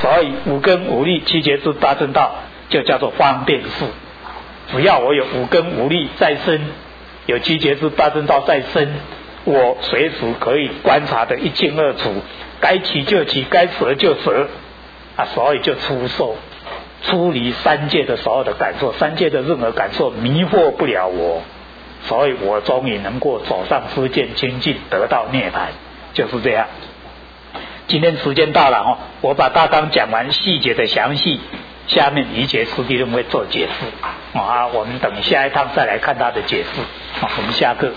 所以五根五力七觉支八正道就叫做方便事。只要我有五根五力在身，有七觉支八正道在身，我随时可以观察得一清二楚，该起就起，该舍就舍啊，所以就出受，出离三界的所有的感受，三界的任何感受迷惑不了我，所以我终于能够走上知见清净，得到涅槃，就是这样。今天时间到了我把大纲讲完，细节的详细，下面一节师弟论会做解释我们等下一趟再来看他的解释我们下课。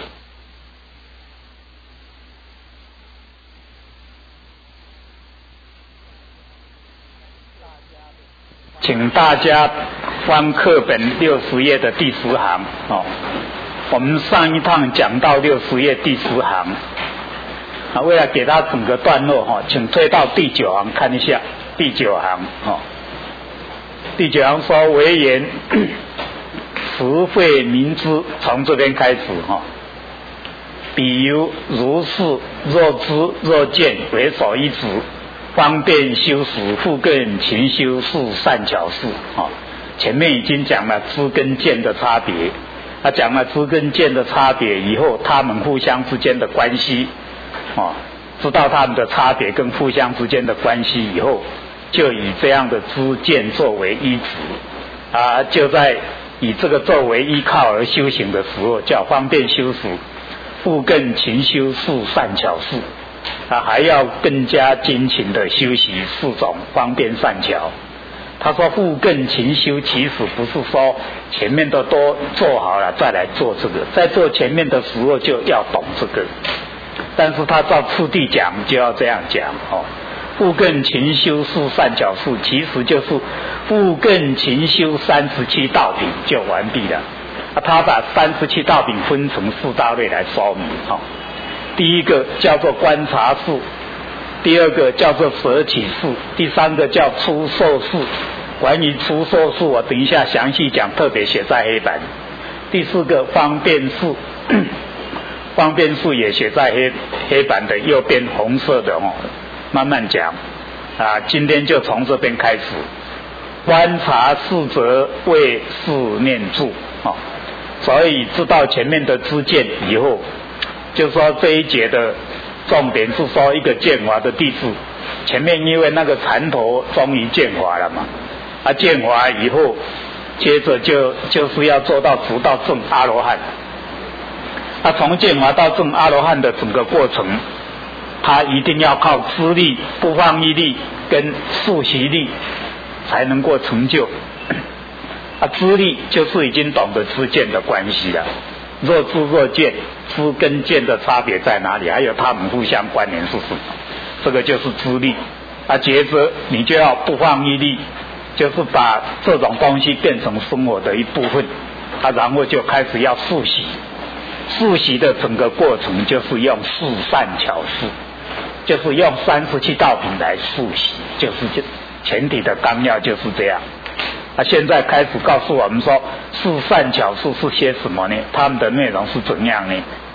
请大家翻课本60页的第10行我们上一趟讲到60页第10行为了给他整个段落请推到第9行看一下。第9行第9行说为言实慧明知，从这边开始比如如是若知若见为所依止，方便修持复更勤修是善巧事前面已经讲了知跟见的差别，讲了知跟见的差别以后，他们互相之间的关系知道他们的差别跟互相之间的关系以后，就以这样的知见作为依止就在以这个作为依靠而修行的时候，叫方便修持复更勤修是善巧事还要更加精勤的修习4种方便善巧。他说复更勤修，其实不是说前面的都做好了再来做这个，在做前面的时候就要懂这个，但是他照次第讲就要这样讲复更勤修是善巧事，其实就是复更勤修37道品就完毕了他把37道品分成4大类来说明第一个叫做观察事，第二个叫做舍起事，第三个叫出受事。关于出受事我等一下详细讲，特别写在黑板。第4个方便事，方便事也写在黑板的右边红色的慢慢讲今天就从这边开始。观察事则为事念住所以知道前面的知见以后，就说这一节的重点是说一个见华的弟子，前面因为那个禅头终于见华了嘛见华以后，接着就是要做到直到证阿罗汉从见华到证阿罗汉的整个过程，他一定要靠资力、不放逸力跟速习力才能够成就资力就是已经懂得知见的关系了，若知若见，知跟见的差别在哪里，还有他们互相关联是什么，这个就是知力接着你就要不放逸力，就是把这种东西变成生活的一部分然后就开始要速习，速习的整个过程就是用4善巧事，就是用37道品来速习，就是前提的纲要就是这样现在开始告诉我们说4善巧事是些什么呢？他们的内容是怎样呢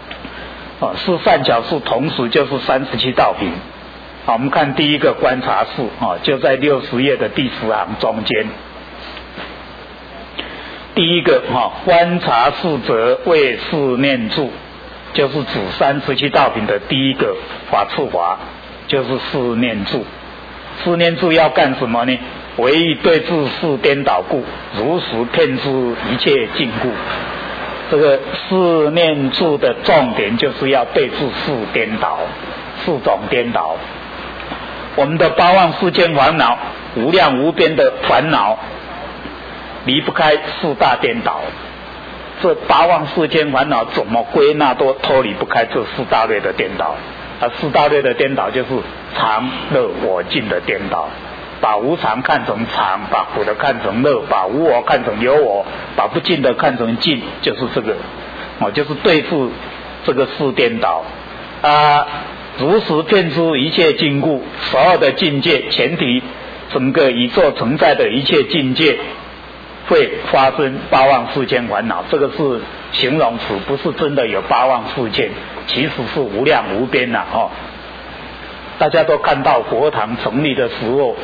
4善巧事同时就是37道品我们看第一个观察事就在60页的第10行中间。第一个观察事则为事念住，就是指37道品的第一个法处法，就是事念住。事念住要干什么呢？唯一对治事颠倒故，如实骗知一切禁故。这个事念住的重点就是要对治事颠倒，4种颠倒。我们的八万四千烦恼，无量无边的烦恼，离不开4大颠倒。这8万4千烦恼怎么归纳都脱离不开这4大类的颠倒4大类的颠倒就是常乐我净的颠倒，把无常看成常，把苦的看成乐，把无我看成有我，把不净的看成净，就是这个就是对付这个4颠倒如实骗知一切禁故，所有的境界前提，整个宇宙存在的一切境界会发生8万4千烦恼，这个是形容词，不是真的有8万4千，其实是无量无边大家都看到佛堂成立的时候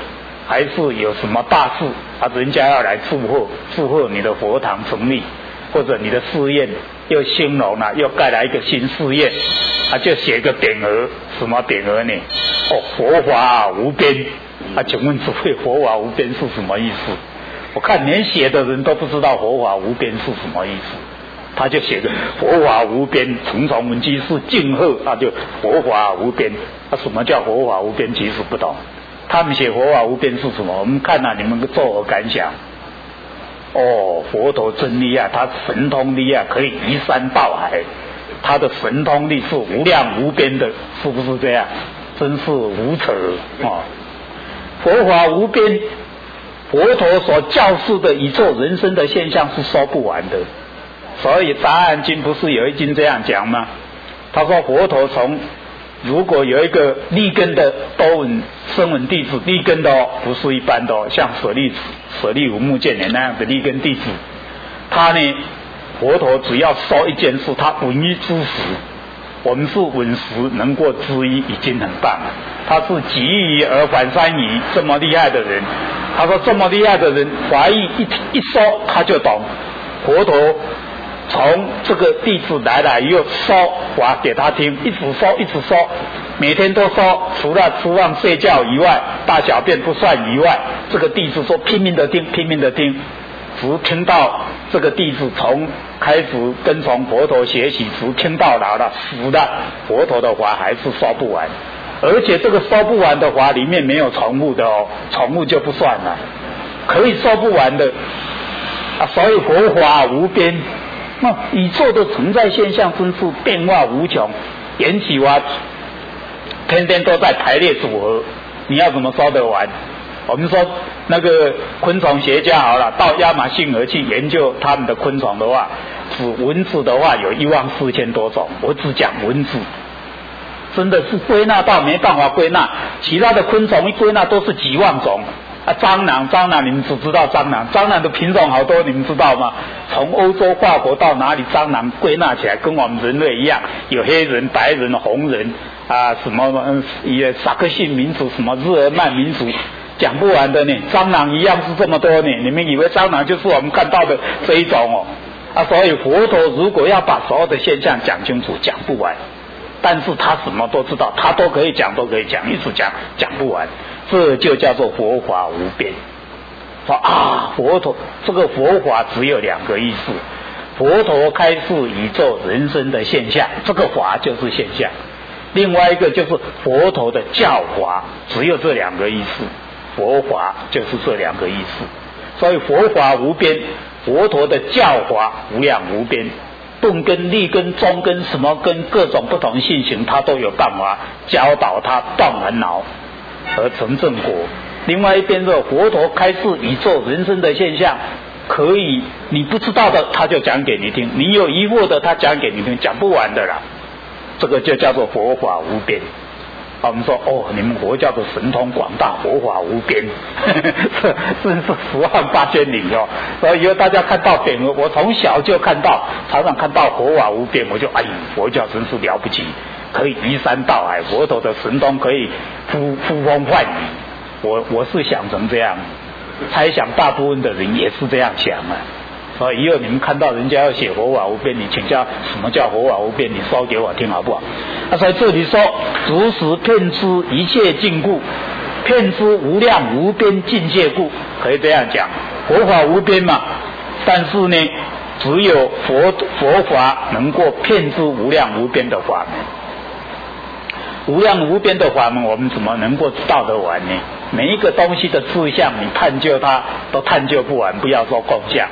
还是有什么大事啊，人家要来祝贺你的佛堂成立，或者你的寺院又兴隆了，又盖了一个新寺院，啊，就写个匾额，什么匾额呢？哦，佛法无边。啊，请问诸位，佛法无边是什么意思？我看连写的人都不知道佛法无边是什么意思，他就写个佛法无边，重重文居士敬贺，他就佛法无边。啊，什么叫佛法无边？其实不懂。他们写佛法无边是什么？我们看你们作何感想？哦，佛陀真厉害，他神通力啊，可以移山倒海，他的神通力是无量无边的，是不是这样？真是无扯啊！佛法无边，佛陀所教示的宇宙人生的现象是说不完的。所以《杂案经》不是有一经这样讲吗？他说佛陀如果有一个立根的多闻声闻弟子，立根的哦，不是一般的哦，像舍利无目犍连那样的立根弟子，他呢，佛陀只要说一件事，他闻一知十。我们是闻十能过知一，已经很棒了。他是几疑而反三疑，这么厉害的人。他说这么厉害的人，法义一说他就懂。佛陀从这个弟子来又说法给他听，一直说，每天都说，除了吃饭睡觉以外，大小便不算以外，这个弟子说拼命的听，只听到这个弟子从开始跟从佛陀学习，直听到老了死了，佛陀的法还是说不完，而且这个说不完的法里面没有重复的哦，重复就不算了，可以说不完的啊，所以佛法无边。那宇宙的存在现象真是变化无穷，缘起法天天都在排列组合，你要怎么说得完？我们说那个昆虫学家好了，到亚马逊河去研究他们的昆虫的话，指蚊子的话有14000多种，我只讲蚊子，真的是归纳到没办法归纳，其他的昆虫一归纳都是几万种。啊，蟑螂你们只知道蟑螂的品种好多，你们知道吗？从欧洲法国到哪里，蟑螂归纳起来跟我们人类一样，有黑人、白人、红人啊，什么萨克逊民族，什么日耳曼民族，讲不完的呢。蟑螂一样是这么多呢，你们以为蟑螂就是我们看到的这一种哦？啊，所以佛陀如果要把所有的现象讲清楚，讲不完。但是他什么都知道，他都可以讲，一直讲不完，这就叫做佛法无边。说啊，佛陀这个佛法只有2个意思，佛陀开示宇宙人生的现象，这个法就是现象；另外一个就是佛陀的教法，只有这2个意思，佛法就是这2个意思。所以佛法无边，佛陀的教法无量无边。顿根、立根、中根，什么根，各种不同性情，他都有办法教导他断烦恼而成正果。另外一边说，佛陀开示宇宙人生的现象，可以你不知道的他就讲给你听，你有疑惑的他讲给你听，讲不完的啦。这个就叫做佛法无边。我们说哦，你们佛教的神通广大，佛法无边，真是108000里哦。所以以后大家看到匾额，我从小就看到，常常看到佛法无边，我就佛教真是了不起，可以移山倒海，佛陀的神通可以呼风唤雨。我是想成这样，猜想大部分的人也是这样想啊。所以以后你们看到人家要写佛法无边，你请教什么叫佛法无边，你说给我听好不好？所以这里说，如实遍知一切境故，遍知无量无边境界故，可以这样讲，佛法无边嘛。但是呢，只有佛法能够遍知无量无边的法门。无量无边的法门，我们怎么能够道得完呢？每一个东西的志向，你探究它都探究不完，不要说共相。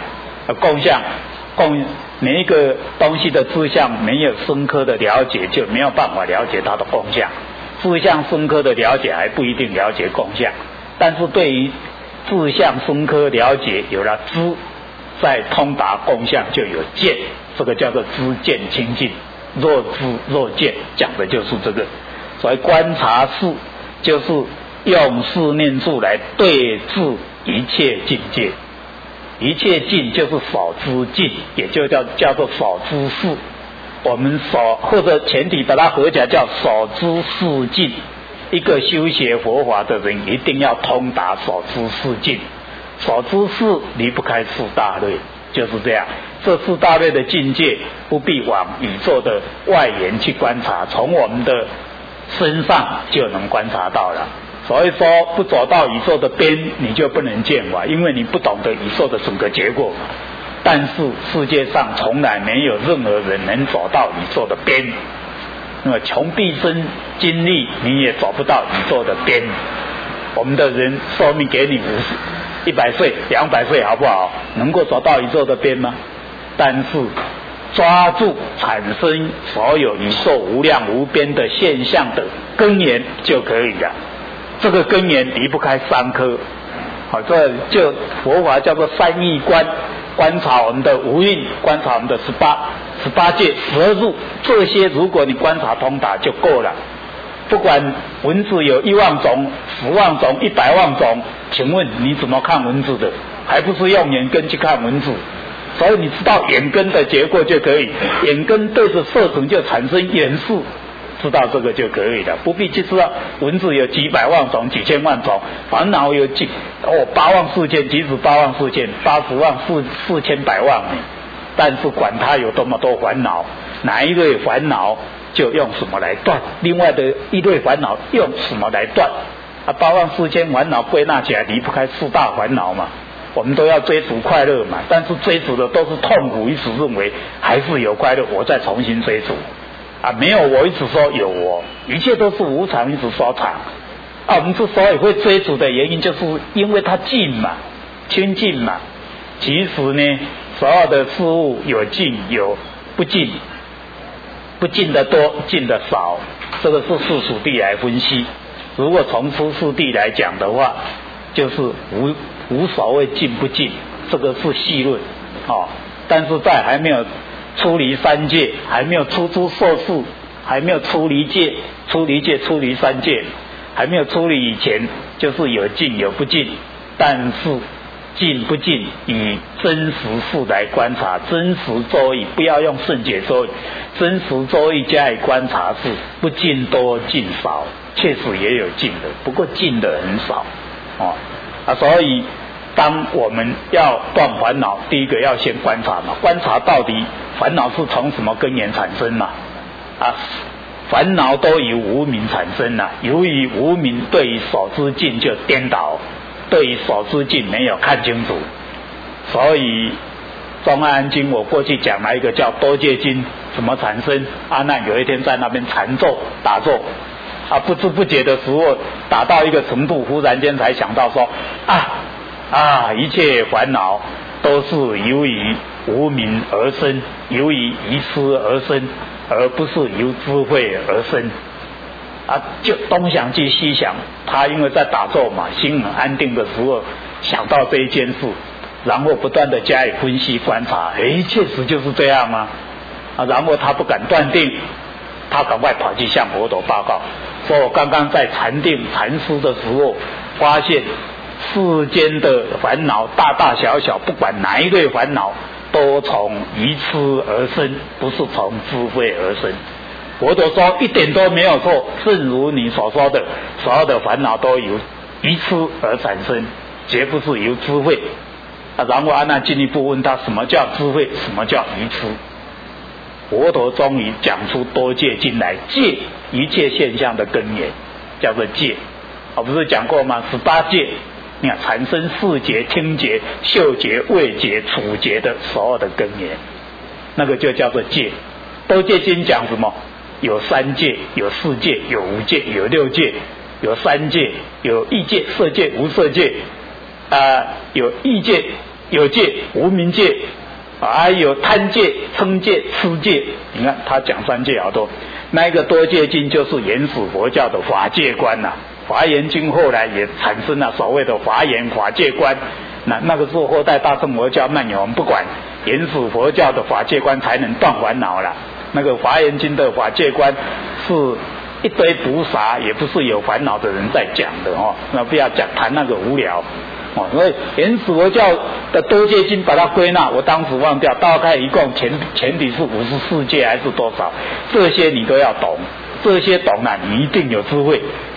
每一个东西的志向没有深刻的了解，就没有办法了解它的共相。志向深刻的了解还不一定了解共相，但是对于志向深刻了解，有了知，再通达共相就有见，这个叫做知见清净。若知若见，讲的就是这个。所以观察事就是用四念处来对治一切境界。一切境就是所知境，也就叫做所知事。我们或者前提把它合起来叫所知事境。 一个修学佛法的人一定要通达所知四境，所知事离不开四大类，就是这样。这四大类的境界不必往宇宙的外缘去观察，从我们的身上就能观察到了。所以说不走到宇宙的边，你就不能见法，因为你不懂得宇宙的整个结果。但是世界上从来没有任何人能走到宇宙的边，那么穷毕生精力你也走不到宇宙的边。我们的人寿命给你100岁200岁好不好？能够走到宇宙的边吗？但是抓住产生所有宇宙无量无边的现象的根源就可以了。这个根源离不开3颗，好，这就佛法叫做三义观，观察我们的无蕴，观察我们的18界12入，这些如果你观察通达就够了。不管蚊子有1万种、10万种、100万种，请问你怎么看蚊子的？还不是用眼根去看蚊子？所以你知道眼根的结果就可以，眼根对着色尘就产生眼识，知道这个就可以了，不必去知道蚊子有几百万种、几千万种，烦恼有8万4千，即使8万4千，80万4千百万呢。但是管它有多么多烦恼，哪一类烦恼就用什么来断，另外的一类烦恼用什么来断？8万4千烦恼归纳起来离不开4大烦恼嘛。我们都要追逐快乐嘛，但是追逐的都是痛苦，一直认为还是有快乐，我再重新追逐没有我一直说有我，一切都是无常，一直说常我们之所以会追逐的原因，就是因为它近嘛，清净嘛。其实呢，所有的事物有近有不近，不近的多，近的少，这个是世俗谛来分析。如果从出世谛来讲的话，就是无所谓近不近，这个是细论但是在还没有出离三界，还没有出诸受事，还没有出离界、出离三界，还没有出离以前，就是有近有不近。但是近不近以真实事来观察，真实周易，不要用圣解周易，真实周易加以观察是不近多近少，确实也有近的，不过近的很少所以当我们要断烦恼，第一个要先观察嘛，观察到底烦恼是从什么根源产生嘛烦恼都由无明产生由于无明对于所知境就颠倒，对于所知境没有看清楚，所以中阿经我过去讲了一个叫多界经，怎么产生？阿难有一天在那边禅坐打坐不知不觉的时候打到一个程度，忽然间才想到说一切烦恼都是由于无明而生，由于愚痴而生，而不是由智慧而生就东想去西想，他因为在打坐嘛，心很安定的时候想到这一件事，然后不断的加以分析观察，确实就是这样然后他不敢断定，他赶快跑去向佛陀报告，说我刚刚在禅定禅思的时候发现世间的烦恼大大小小，不管哪一类烦恼都从愚痴而生，不是从智慧而生。佛陀说一点都没有错，正如你所说的，所有的烦恼都由愚痴而产生，绝不是由智慧然后阿难进一步问他什么叫智慧，什么叫愚痴。佛陀终于讲出多界经来，界一切现象的根源叫做界不是讲过吗？18界，你看产生视觉、听觉、嗅觉、味觉、触觉的所有的根源，那个就叫做界。多界经讲什么？有3界，有4界，有5界，有6界，有3界，有意界、色界、无色界有意界、有界、无明界还有贪界、嗔界、痴界。你看他讲3界好多。那一个多界经就是原始佛教的法界观华严经后来也产生了所谓的华严法界观，那个是后代大乘佛教蔓延，我们不管，原始佛教的法界观才能断烦恼了。那个华严经的法界观是一堆菩萨，也不是有烦恼的人在讲的那不要谈那个无聊所以原始佛教的多界经把它归纳，我当时忘掉，大概一共前提是54界还是多少，这些你都要懂，这些懂了你一定有智慧，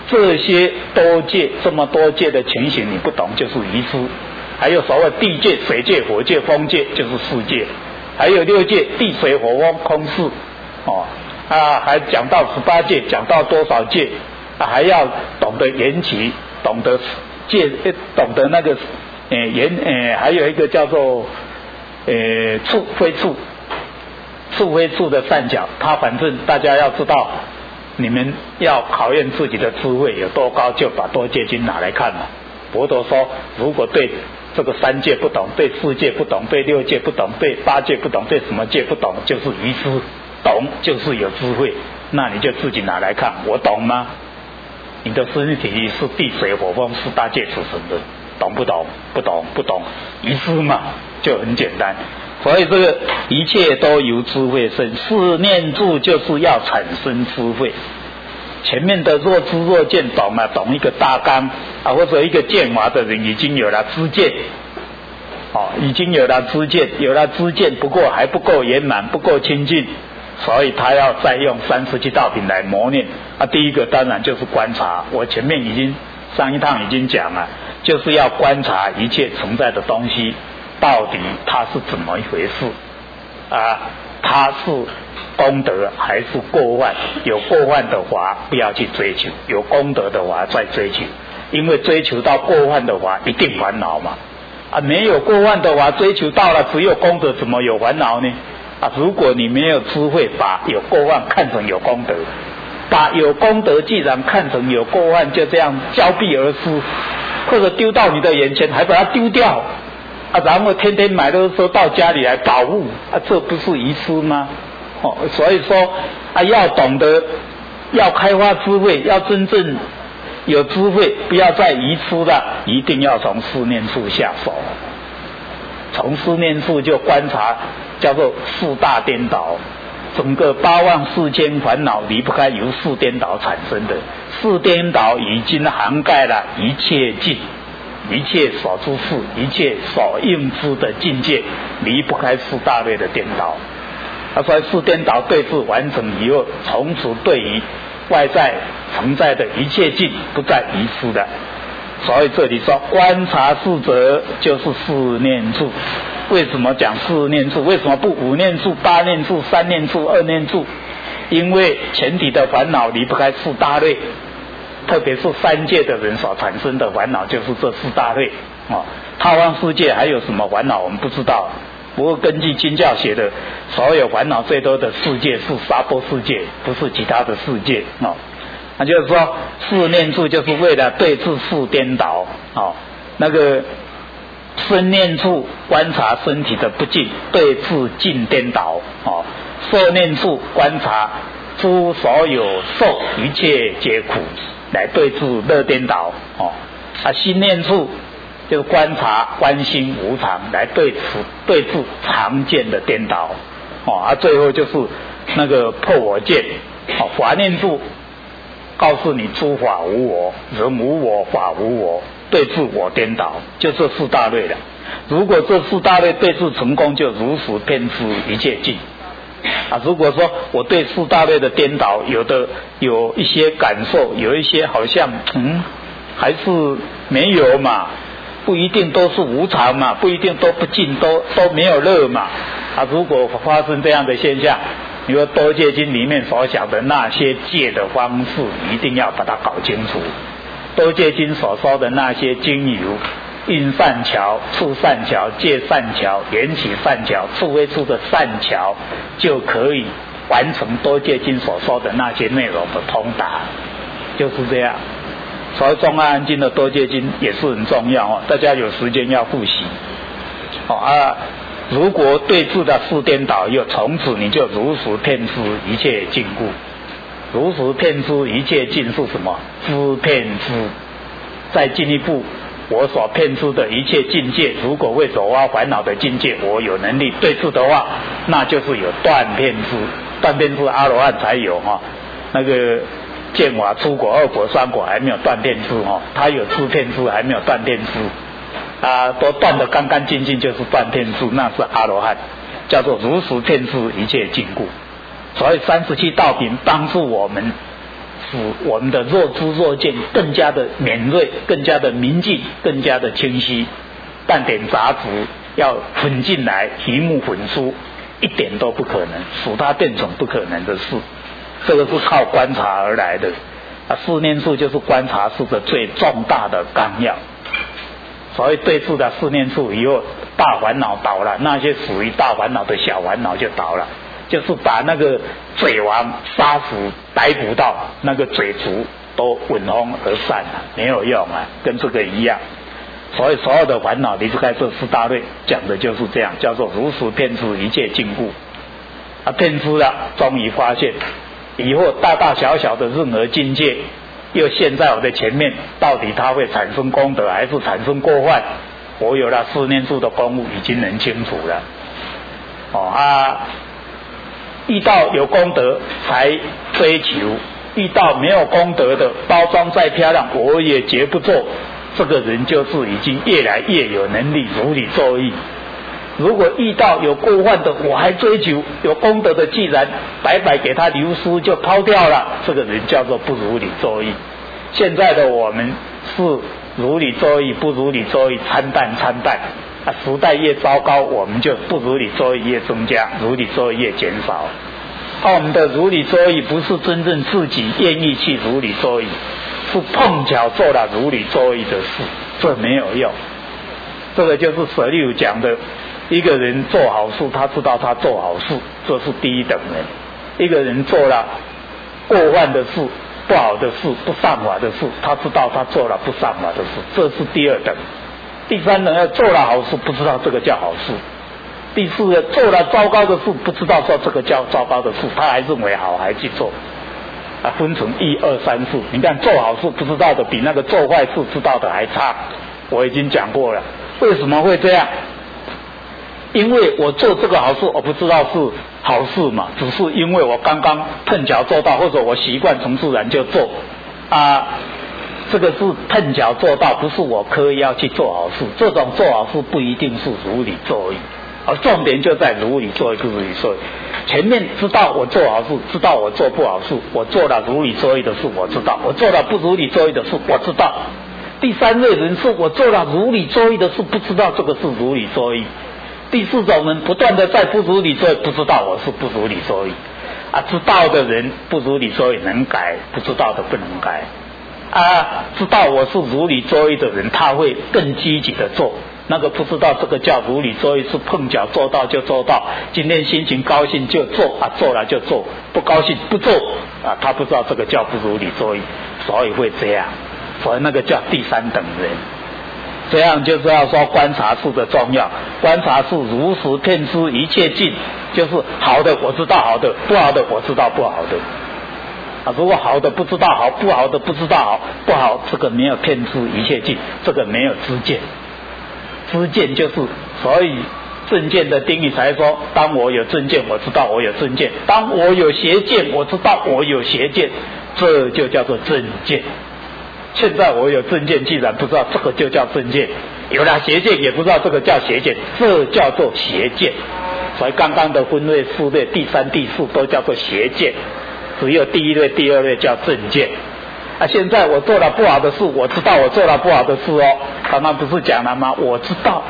这些多界这么多界的情形你不懂就是愚痴。还有所谓地界、水界、火界、风界，就是四界。还有六界，地水火风空四，还讲到18界，讲到多少界，还要懂得缘起，懂得界，懂得那个还有一个叫做处非处，处非处的善巧，它反正大家要知道，你们要考验自己的智慧有多高，就把多界经拿来看嘛。佛陀说，如果对这个3界不懂，对4界不懂，对6界不懂，对8界不懂，对什么界不懂，就是愚痴；懂就是有智慧。那你就自己拿来看，我懂吗？你的身体是地水火风4大界组成的，懂不懂？不懂，不懂，愚痴嘛，就很简单。所以这个一切都由智慧生，四念住就是要产生智慧。前面的若知若见懂了，懂一个大纲或者一个见法的人已经有了知见，已经有了知见，有了知见，不过还不够圆满，不够清净，所以他要再用37道品来磨练。第一个当然就是观察，我前面上一趟已经讲了，就是要观察一切存在的东西，到底它是怎么一回事它是功德还是过患？有过患的话不要去追求，有功德的话再追求，因为追求到过患的话一定烦恼嘛。没有过患的话追求到了只有功德，怎么有烦恼呢？如果你没有智慧，把有过患看成有功德，把有功德既然看成有过患，就这样交臂而失，或者丢到你的眼前还把它丢掉然后天天买的时候到家里来保护这不是愚痴吗？所以说要懂得，要开发智慧，要真正有智慧，不要再愚痴了，一定要从四念处下手。从四念处就观察，叫做四大颠倒。整个8万4千烦恼离不开由四颠倒产生的，四颠倒已经涵盖了一切境，一切所知事，一切所应知的境界，离不开四大类的颠倒。所以四颠倒对治完成以后，从此对于外在存在的一切境不再遗失的。所以这里说观察四者就是四念处。为什么讲四念处？为什么不5念处、8念处、3念处、2念处？因为前提的烦恼离不开四大类，特别是3界的人所产生的烦恼就是这四大类他方世界还有什么烦恼我们不知道，不过根据经教写的，所有烦恼最多的世界是娑婆世界，不是其他的世界那就是说四念处就是为了对治四颠倒那个身念处观察身体的不净，对治净颠倒受念处观察诸所有受一切皆苦，来对治乐颠倒心念处就观察观心无常，来对治常见的颠倒最后就是那个破我见法念处告诉你诸法无我，人无我，法无我，对治我颠倒，就这四大类了。如果这四大类对治成功，就如实遍知一切境如果说我对四大类的颠倒有一些感受，有一些好像还是没有嘛，不一定都是无常嘛，不一定都不净，都没有乐嘛如果发生这样的现象，你说多界经里面所讲的那些界的方式一定要把它搞清楚。多界经所说的那些经由应善巧、处善巧、界善巧、缘起善巧、处非处的善巧，就可以完成多界经所说的那些内容的通达，就是这样。所以中阿经的多界经也是很重要大家有时间要复习如果对治的四颠倒又从此你就如实遍知一切境故。如实遍知一切境是什么？知遍知。再进一步，我所遍知的一切境界，如果为走挖烦恼的境界我有能力对治的话，那就是有断遍知。断遍知阿罗汉才有那个见法出果、2果、3果还没有断遍知他有知遍知还没有断遍知都断得干干净净，就是断遍知，那是阿罗汉，叫做如实遍知一切境故。所以37道品帮助我们使我们的若知若见更加的敏锐，更加的明净，更加的清晰。淡点杂质要混进来，题目混出，一点都不可能，使它变成不可能的事。这个是靠观察而来的。四念处就是观察术的最重大的纲要。所以对治了四念处以后，大烦恼倒了，那些属于大烦恼的小烦恼就倒了，就是把那个嘴王杀死逮捕到，那个嘴足都闻风而散了，没有用啊，跟这个一样。所以所有的烦恼离不开这四大类，讲的就是这样，叫做如实遍知一切禁锢。遍知了，终于发现以后大大小小的任何境界又现在我的前面，到底它会产生功德还是产生过患，我有了四念处的功夫已经能清楚了。遇到有功德才追求，遇到没有功德的，包装再漂亮我也绝不做。这个人就是已经越来越有能力如理作意。如果遇到有过患的我还追求，有功德的既然白白给他流失就抛掉了，这个人叫做不如理作意。现在的我们是如理作意，不如理作意参半。时代越糟糕，我们就不如理作意越增加，如理作意越减少。我们的如理作意不是真正自己愿意去如理作意，是碰巧做了如理作意的事，这没有用。这个就是舍利弗讲的，一个人做好事，他知道他做好事，这是第一等人。一个人做了过患的事、不好的事、不善法的事，他知道他做了不善法的事，这是第二等。第三等要做了好事，不知道这个叫好事。第四个做了糟糕的事，不知道说这个叫糟糕的事，他还认为好还去做。分成1、2、3、4，你看做好事不知道的比那个做坏事知道的还差。我已经讲过了，为什么会这样？因为我做这个好事，我不知道是好事嘛，只是因为我刚刚碰巧做到，或者我习惯从自然就做这个是碰巧做到，不是我刻意要去做好事。这种做好事不一定是如理作意，而重点就在如理作意不如理作意。前面知道我做好事，知道我做不好事，我做了如理作意的事我知道，我做了不如理作意的事我知道。第三类人是我做了如理作意的事，不知道这个是如理作意。第四种人不断的在不如理作意，不知道我是不如理作意。知道的人不如理作意能改，不知道的不能改。知道我是如理作意的人，他会更积极的做。那个不知道这个叫如理作意，是碰巧做到就做到，今天心情高兴就做做了就做，不高兴不做他不知道这个叫不如理作意，所以会这样。所以那个叫第三等人。这样就是要说观察术的重要，观察术如实遍知一切境，就是好的我知道好的，不好的我知道不好的。如果好的不知道好，不好的不知道好，不好这个没有遍知一切境，这个没有知见。知见就是，所以正见的定义才说，当我有正见我知道我有正见，当我有邪见我知道我有邪见，这就叫做正见。现在我有正见，既然不知道这个就叫正见，有了邪见也不知道这个叫邪见，这叫做邪见。所以刚刚的分类4类，第3、第4都叫做邪见，只有第一类、第二类叫正见。现在我做了不好的事，我知道我做了不好的事刚刚不是讲了吗？我知道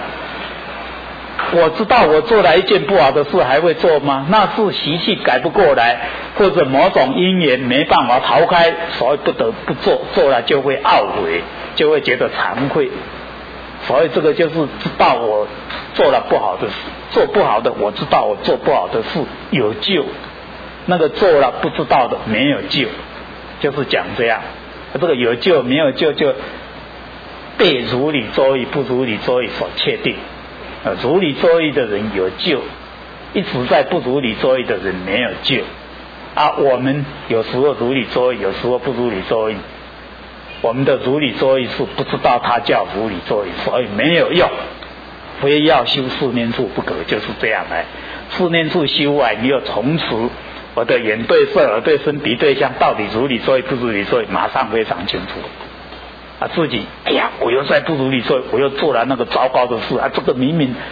我做了一件不好的事还会做吗？那是习气改不过来，或者某种因缘没办法逃开，所以不得不做，做了就会懊悔，就会觉得惭愧。所以这个就是知道我做了不好的事，做不好的我知道我做不好的事有救，那个做了不知道的没有救，就是讲这样。这个有救没有救就被如理作意不如理作意所确定。如理作意的人有救，一直在不如理作意的人没有救我们有时候如理作意，有时候不如理作意。我们的如理作意是不知道它叫如理作意，所以没有用，非要修四念处不可，就是这样四念处修你又从此我的眼对色耳对身鼻对象到底如理作意不如理作意，马上非常清楚自己我又在不如理作意，我又做了那个糟糕的事这个明明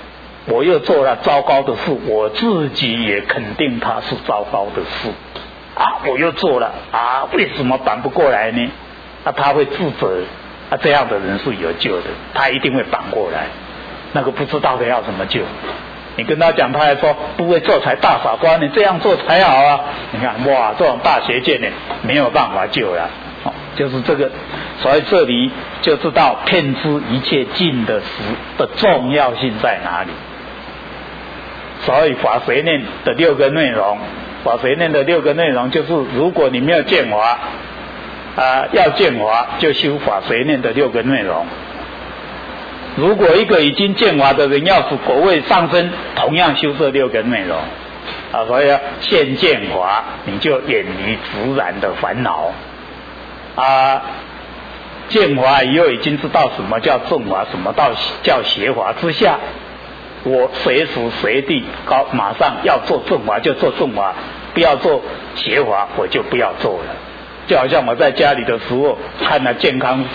我又做了糟糕的事，我自己也肯定它是糟糕的事我又做了为什么扳不过来呢？他会自责这样的人是有救的，他一定会扳过来。那个不知道的要怎么救？你跟他讲，他还说不会做才大法官，你这样做才好啊！你看这种大邪见呢，没有办法救了。就是这个，所以这里就知道遍知一切尽的时的重要性在哪里。所以法随念的6个内容，法随念的6个内容就是，如果你没有见法要见法就修法随念的6个内容。如果一个已经见法的人要使果位上升，同样修这6个内容所以现见法，你就远离自然的烦恼见法以后已经知道什么叫正法，什么叫邪法之下，我随时随地马上要做正法就做正法，不要做邪法我就不要做了。就好像我在家里的时候看了健康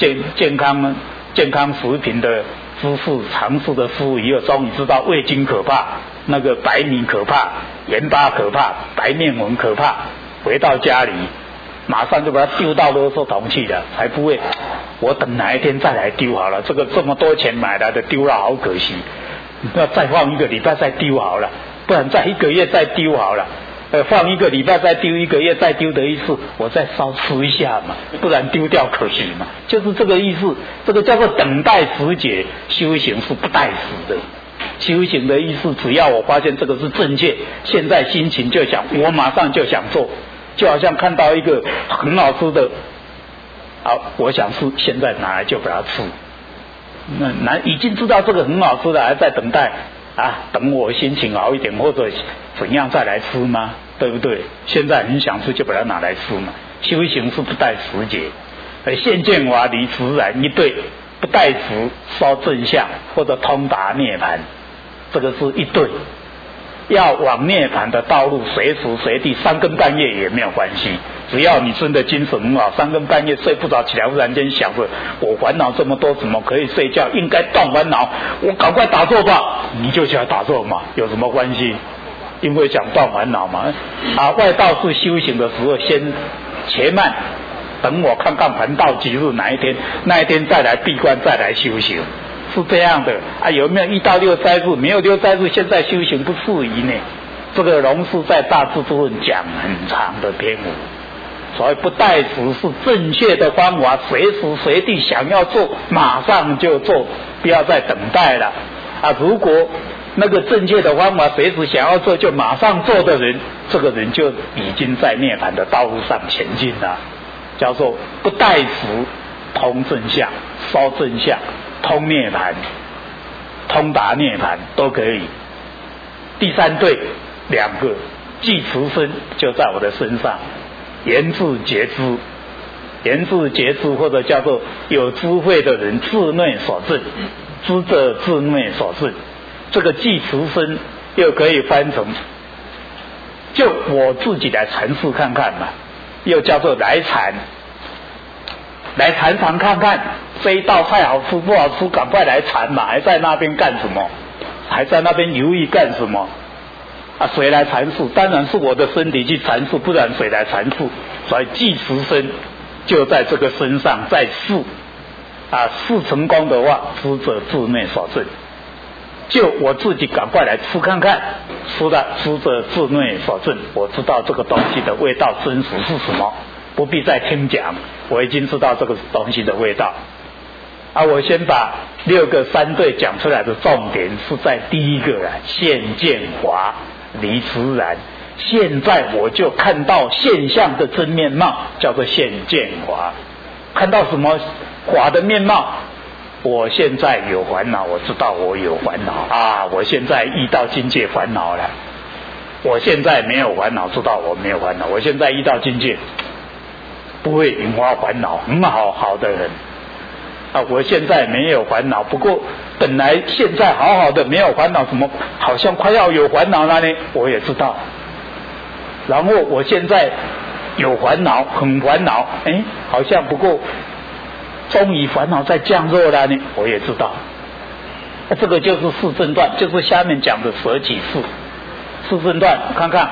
食品的知识常识的书以后，终于知道味精可怕，那个白米可怕，盐巴可怕，白面粉可怕。回到家里马上就把它丢到垃圾桶去了，才不会我等哪一天再来丢好了，这么多钱买来的丢了好可惜，要再放1个礼拜再丢好了，不然再1个月再丢好了，放1个礼拜再丢，1个月再丢的意思，我再稍吃一下嘛，不然丢掉可惜嘛，就是这个意思。这个叫做等待时节，修行是不待时的。修行的意思，只要我发现这个是正确，现在心情就想，我马上就想做，就好像看到一个很好吃的我想吃，现在拿来就把它吃。已经知道这个很好吃的，还在等待等我心情好一点或者怎样再来吃吗？对不对？现在很想吃就把它拿来吃嘛。修行是不待时节，现见法离自然一对，不待时烧正相或者通达涅槃，这个是一对。要往涅槃的道路，随时随地3更半夜也没有关系，只要你真的精神很好，3更半夜睡不着，起来忽然间想着我烦恼这么多，怎么可以睡觉？应该断烦恼，我赶快打坐吧，你就起来打坐嘛，有什么关系？因为想断烦恼嘛。外道是修行的时候，先且慢，等我看看凡道吉日哪一天，那一天再来闭关，再来修行。是这样的有没有1到6斋日？没有6斋日，现在修行不适宜呢。这个龙树在大智度论讲很长的篇文，所以不待时是正确的方法，随时随地想要做马上就做，不要再等待了如果那个正确的方法随时想要做就马上做的人，这个人就已经在涅槃的道路上前进了，叫做不待时通正相，烧正相，通涅槃，通达涅槃都可以。第3对2个，即持身就在我的身上，言自觉知，言自觉知或者叫做有智慧的人自内所证，知者自内所证。这个即持身又可以翻成就我自己来阐释看看嘛，又叫做来禅，来禅尝看看这一道菜好吃不好吃，赶快来禅嘛，还在那边干什么？还在那边犹豫干什么？谁来阐述？当然是我的身体去阐述，不然谁来阐述？所以即持身就在这个身上，在试试成功的话，知者自内所证。就我自己赶快来吃看看，吃了知者自内所证，我知道这个东西的味道真实是什么，不必再听讲，我已经知道这个东西的味道。我先把6个3对讲出来的重点是在第1个现见法离自然。现在我就看到现象的真面貌，叫做现见法。看到什么法的面貌？我现在有烦恼，我知道我有烦恼我现在遇到境界烦恼了。我现在没有烦恼，知道我没有烦恼。我现在遇到境界不会引发烦恼，很好的人我现在没有烦恼，不过本来现在好好的没有烦恼，怎么好像快要有烦恼了呢？我也知道。然后我现在有烦恼，很烦恼，好像不过终于烦恼在降弱了呢，我也知道。这个就是四正断，就是下面讲的舍己事。四正断看看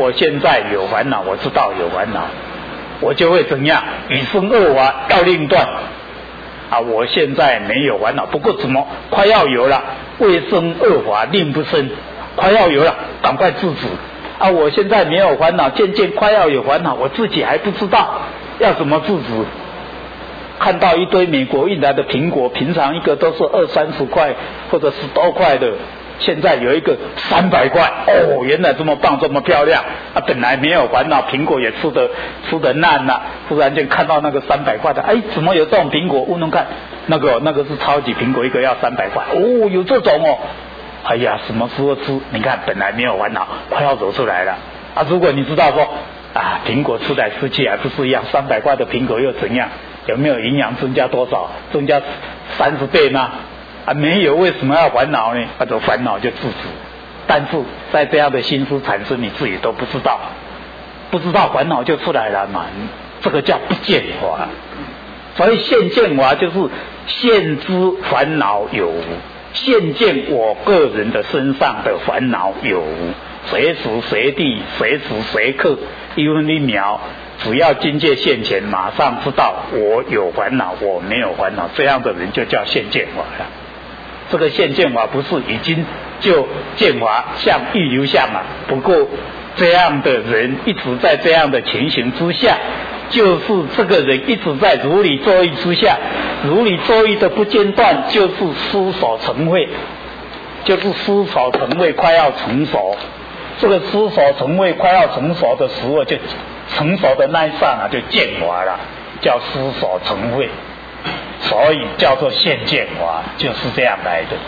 我现在有烦恼，我知道有烦恼，我就会怎样？与生恶法要另断啊！我现在没有烦恼，不过怎么快要有了？未生恶法令不生，快要有了，赶快制止啊！我现在没有烦恼，渐渐快要有烦恼，我自己还不知道要怎么制止。看到一堆美国运来的苹果，平常一个都是20-30块或者10多块的，现在有一个300块，哦，原来这么棒，这么漂亮啊！本来没有烦恼，苹果也吃得烂了，忽然间看到那个300块的，哎，怎么有这种苹果？问问看，那个是超级苹果，一个要300块，哦，有这种哦。哎呀，什么时候吃？你看本来没有烦恼，快要走出来了啊！如果你知道说啊，苹果吃来吃去还不是一样，300块的苹果又怎样？有没有营养增加多少？增加30倍吗？啊，没有，为什么要烦恼呢？这烦恼就制止。但是在这样的心思产生，你自己都不知道，不知道烦恼就出来了嘛。这个叫不见法。所以现见法就是现知烦恼有无，现见我个人的身上的烦恼有无，随时随地随时随刻1分1秒，只要境界现前，马上知道我有烦恼，我没有烦恼，这样的人就叫现见法了。这个现见法不是已经就见法像预流相了，不过这样的人一直在这样的情形之下，就是这个人一直在如理作意之下，如理作意的不间断，就是思所成慧，就是思所成慧快要成熟。这个思所成慧快要成熟的时候，就成熟的那一刹那就见法了，叫思所成慧，所以叫做现见法，就是这样来的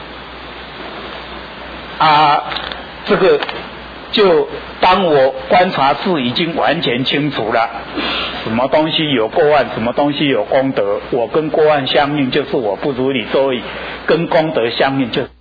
啊。这个就当我观察事已经完全清楚了，什么东西有过患，什么东西有功德，我跟过患相应就是我不如理作意，跟功德相应就是